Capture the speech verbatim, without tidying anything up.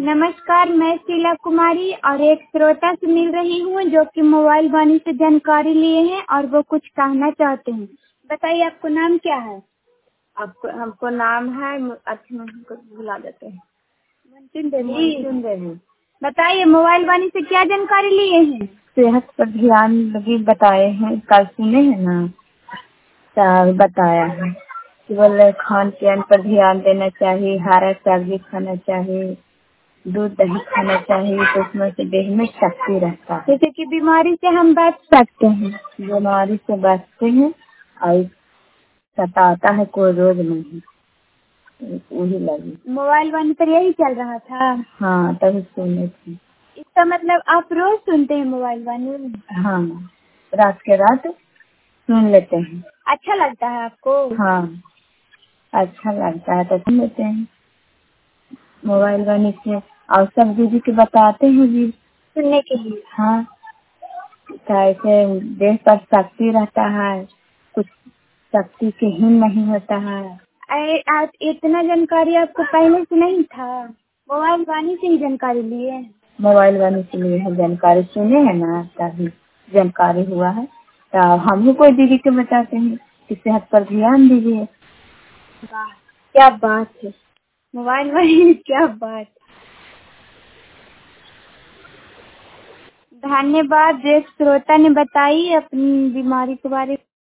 नमस्कार, मैं शीला कुमारी और एक श्रोता से मिल रही हूँ जो कि मोबाइल वाणी से जानकारी लिए हैं और वो कुछ कहना चाहते हैं। बताइए, आपको नाम क्या है? आपको हमको नाम है, अच्छा हमको बुला देते हैं मुंशिन देवी। सुन देवी। बताइए, मोबाइल वाणी से क्या जानकारी लिए हैं? सेहत पर ध्यान लगी बताए हैं, कल सुने हैं ना, तो बताया है केवल खान पान पर ध्यान देना चाहिए, हरा सब्जी खाना चाहिए, दूध दही खाना चाहिए, तो उसमें से देह में शक्ति रहता है। जैसे कि बीमारी से हम बच सकते हैं। बीमारी से बचते हैं और सताता है कोई रोग नहीं, वही लगी। मोबाइल वाणी पर यही चल रहा था। हाँ, तभी सुने थे। इसका मतलब आप रोज सुनते हैं मोबाइल वाणी? हाँ, रात के रात सुन लेते हैं। अच्छा लगता है आपको? हाँ, अच्छा लगता है तो सुन लेते हैं मोबाइल वाणी से। और सब दीदी के बताते हैं भी सुनने के लिए। हाँ, कैसे देह पर शक्ति रहता है, कुछ शक्ति के हीन नहीं होता है। अरे, आप इतना जानकारी आपको पहले से नहीं था? मोबाइल वाणी से ही जानकारी लिए? मोबाइल वाणी से लिए है जानकारी, सुने हैं ना, तभी जानकारी हुआ है। तो हम ही कोई दीदी के बताते हैं कि सेहत पर ध्यान दीजिए। वाह, क्या बात है! मोबाइल वाणी क्या बात! धन्यवाद। एक श्रोता ने बताई अपनी बीमारी के बारे में।